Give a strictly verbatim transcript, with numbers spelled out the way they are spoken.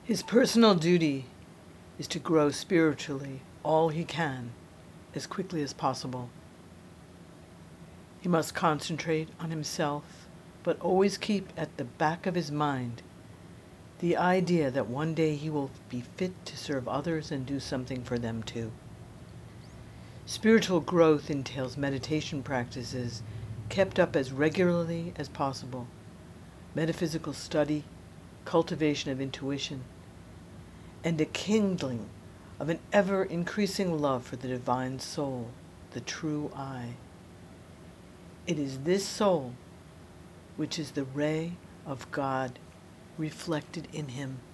His personal duty is to grow spiritually all he can as quickly as possible. He must concentrate on himself, but always keep at the back of his mind the idea that one day he will be fit to serve others and do something for them too. Spiritual growth entails meditation practices kept up as regularly as possible, metaphysical study, cultivation of intuition, and a kindling of an ever-increasing love for the divine soul, the true I. It is this soul which is the ray of God reflected in him.